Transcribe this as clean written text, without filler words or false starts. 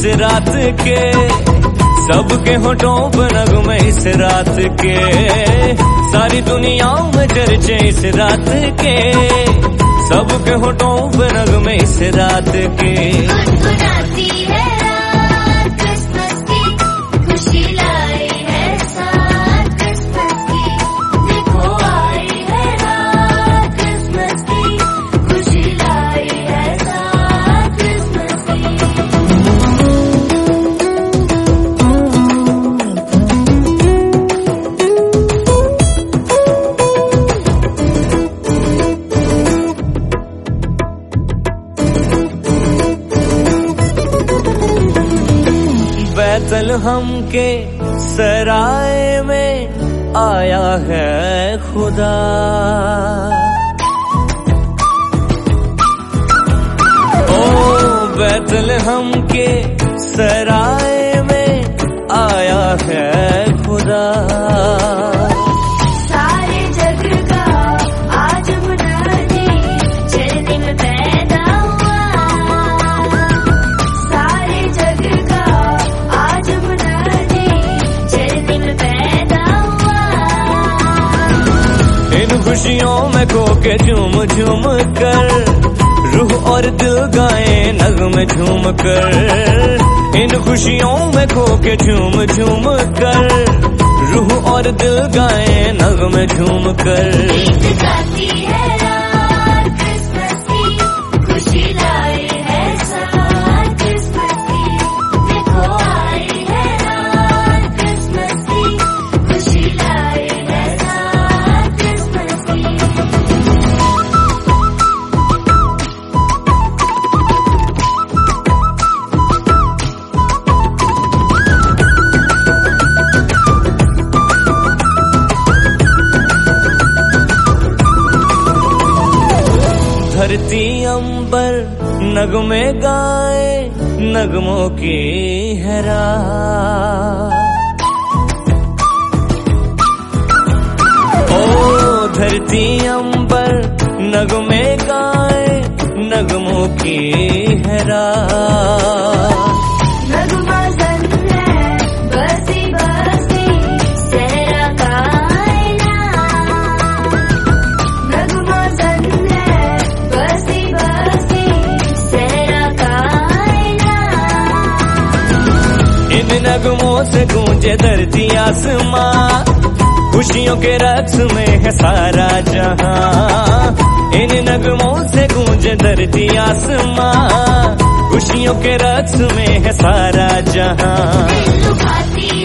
रात के, सबके होठों पर नगमे इस रात के, सारी दुनिया में चर्चे इस रात के, सबके होठों पर नगमे इस रात के। गुनगुनाती है रात क्रिसमस की, खुशी लाई है साथ क्रिसमस की, देखो आई है रात क्रिसमस की, खुशी लाई है साथ क्रिसमस की। बैतलहम के सराय में आया है खुदा, ओ बैतलहम के सराय में आया है खुदा। सारे जग का आज मुनादी चलने में पैदा हुआ, सारे जग का आज मुनादी चलने में पैदा हुआ। इन खुशियों में खो के झूम झूम कर, रूह और दिल गाए नगमे झूम कर, इन खुशियों में खो के झूम झूम कर, रूह और दिल गाए नगमे झूम कर। बीत जाती है रात क्रिसमस की, खुशी लाई है साथ क्रिसमस की, देखो आई है रात क्रिसमस की, खुशी लाई है साथ क्रिसमस की। धरती अंबर नगमे गाए नगमों की है रात, ओ धरती अंबर नगमे गाए नगमों की है रात। नगमा जन है बसी बसी सहरा कायना, नगमा जन है बसी बसी सहरा कायना। इन नगमों से गूंजे धरती आसमां, खुशियों के रक्स में है सारा जहां। इन नगमों से गूंजे धरती आसमां, खुशियों के रक्स में है सारा जहां। दिल लुभाती